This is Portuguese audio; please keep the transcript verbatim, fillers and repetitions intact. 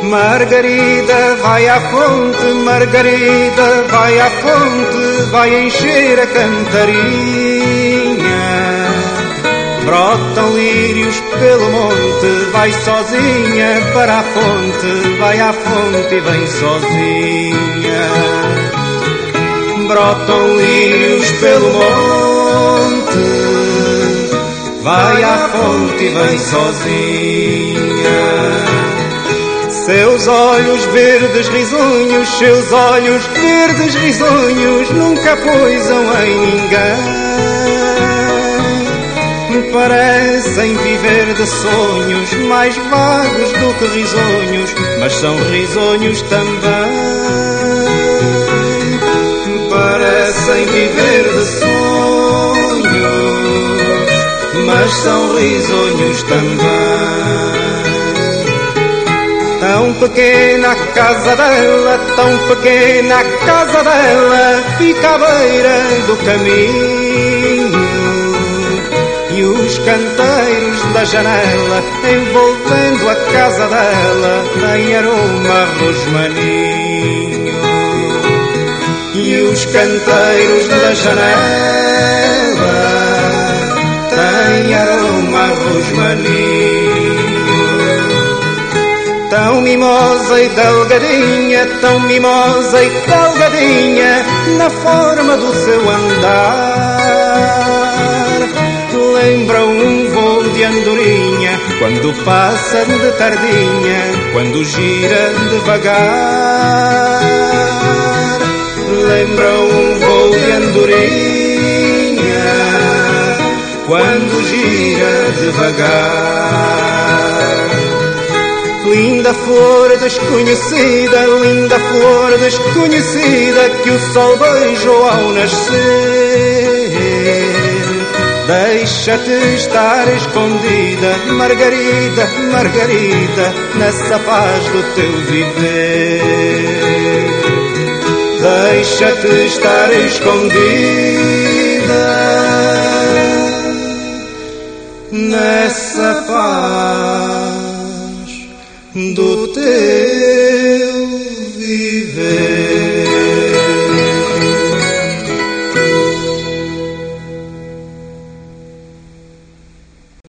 Margarida, vai à fonte, Margarida, vai à fonte, vai encher a cantarinha. Brotam lírios pelo monte, vai sozinha para a fonte, vai à fonte e vem sozinha. Brotam lírios pelo monte, vai à fonte e vem sozinha. Seus olhos verdes risonhos, seus olhos verdes risonhos nunca poisam em ninguém. Parecem viver de sonhos mais vagos do que risonhos, mas são risonhos também. Parecem viver de sonhos, mas são risonhos também. Tão pequena a casa dela, tão pequena a casa dela, fica à beira do caminho. E os canteiros da janela, envolvendo a casa dela, têm aroma rosmaninho. E os canteiros da janela têm aroma rosmaninho. Tão mimosa e delgadinha, tão mimosa e delgadinha, na forma do seu andar. Lembra um voo de andorinha, quando passa de tardinha, quando gira devagar. Lembra um voo de andorinha, quando gira devagar. Linda flor desconhecida, linda flor desconhecida, que o sol beijou ao nascer. Deixa-te estar escondida, Margarida, Margarida, nessa paz do teu viver. Deixa-te estar escondida,